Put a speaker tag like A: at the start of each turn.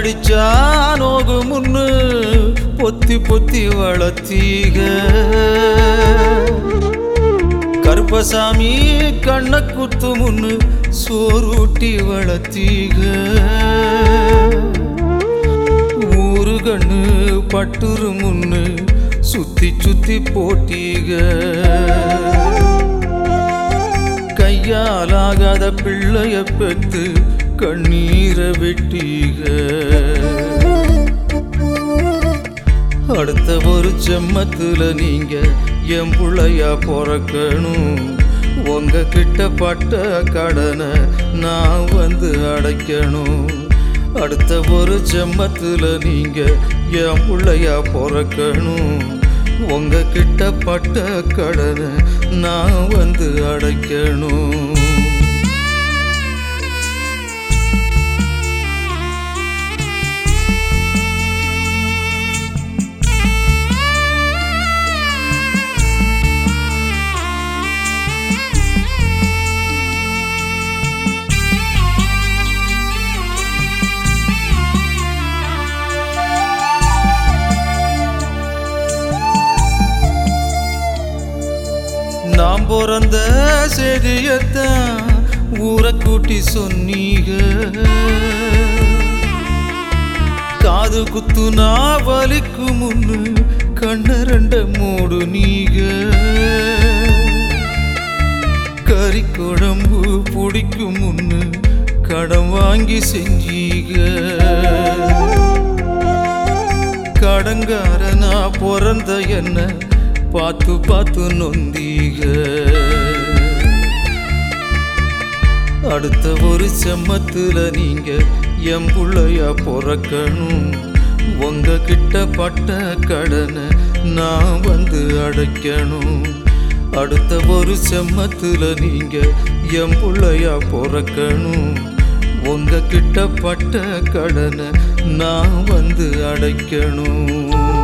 A: அடிச்சா நோகு முன்னு பொத்தி பொத்தி வளர்த்தீக கருப்பசாமி கண்ண குத்து முன்னு சோறுட்டி வளர்த்தீக ஊரு கண்ணு பட்டுரு முன்னு சுத்தி சுத்தி போட்டீக கையாலாகாத பிள்ளைய பெத்து கண்ணீரை வெட்டீக அடுத்த ஒரு ஜென்மத்துல நீங்க என் புள்ளையா பிறக்கணும் உங்க கிட்ட பட்ட கடனை நான் வந்து அடைக்கணும் அடுத்த ஒரு ஜென்மத்துல நீங்க என் புள்ளையா பிறக்கணும் உங்க கிட்ட பட்ட கடனை நான் வந்து அடைக்கணும் நான் பிறந்த செய்தியத்தான் ஊரை கூட்டி சொன்னீங்க காது குத்துனா வலிக்கு முன்னு கண்ண ரெண்ட மூடு நீங்க கறி குழம்பு பிடிக்கும் முன்னு கடன் வாங்கி செஞ்சீங்க கடங்காரனா பிறந்த என்ன பார்த்து பார்த்து நொந்தீக அடுத்த ஒரு செம்மத்துல நீங்க என் புள்ளையா பிறக்கணும் உங்க கிட்ட பட்ட கடனை நான் வந்து அடைக்கணும் அடுத்த ஒரு செம்மத்துல நீங்க என் புள்ளையா பிறக்கணும் உங்க கிட்ட பட்ட கடனை நான் வந்து அடைக்கணும்